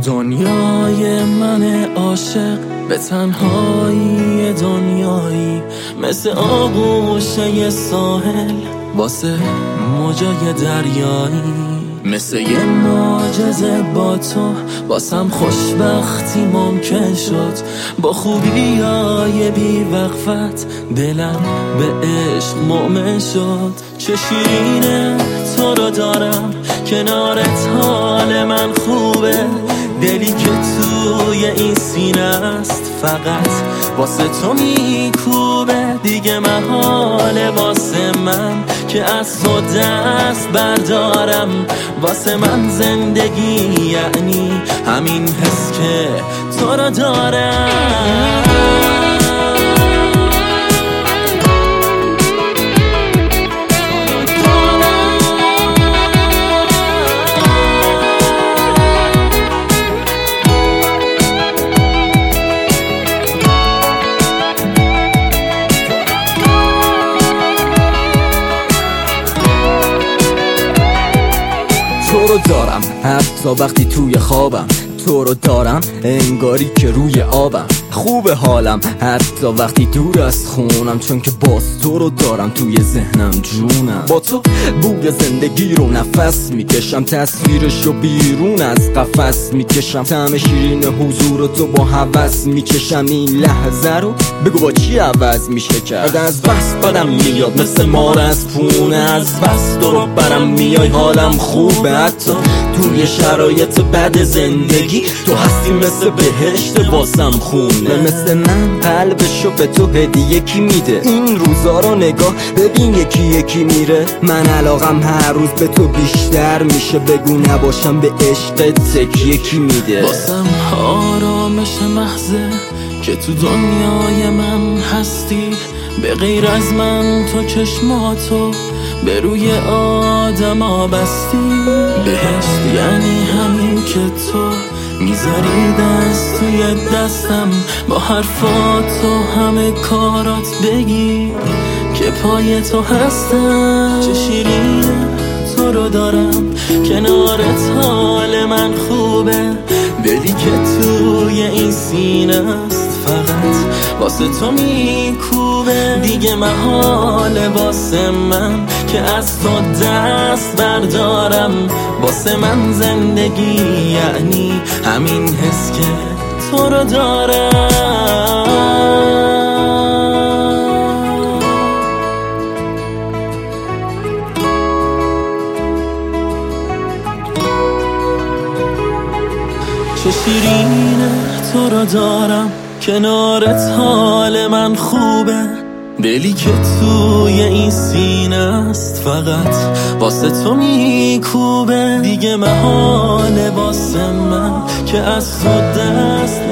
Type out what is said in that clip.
دنیای من عاشق به تنهایی دنیایی، مثل آغوشه ساحل واسه موجای دریایی، مثل یه معجزه با تو واسم خوشبختی ممکن شد. با خوبیای بی وقفت دلم به عشق مؤمن شد. چه شیرینه تو رو دارم کنارت، حال من خوبه. دلی که توی این سینه است فقط واسه تو میکوبه. دیگه محاله واسه من که از تو دست بردارم. واسه من زندگی یعنی همین حس که تو رو دارم. تو رو دارم حتی وقتی توی خوابم، تو رو دارم انگاری که روی آبم. خوب حالم حتی وقتی دور از خونم، چون که باز تو رو دارم توی ذهنم جونم. با تو بوی زندگی رو نفس میکشم، تصویرش رو بیرون از قفس میکشم. طعم شیرین حضور رو تو با هوس میکشم. این لحظه رو بگو با چی عوض میشه کرد؟ از بس بدم میاد مثل مار از پونه، از بس تو برم میای حالم خوبه. حتی توی شرایط بد زندگی تو هستی مثل بهشت واسم خونه. مثل من قلبشو به تو هدیه کی میده؟ این روزا رو نگاه ببین یکی یکی میره. من علاقم هر روز به تو بیشتر میشه. بگو نباشم به عشقت تکیه کی میده؟ واسم آرامش محضه که تو دنیای من هستی. به غیر از من تو چشماتو به روی آدما بستی. بهشت یعنی همین که تو میذاری دست توی دستم، با حرفات و همه کارات بگی که پای تو هستم. چه شیرینه تو رو دارم کنارت، حال من خوبه. دلی که توی این سینه است فقط واسه تو میکوبه. دیگه محاله واسه من که از تو دست بردارم. واسه من زندگی یعنی همین حس که تو رو دارم. چه شیرینه تو رو دارم کنارت، حال من خوبه. دلی که توی این سینه است فقط واسه تو میکوبه. دیگه محاله واسه من که از تو دست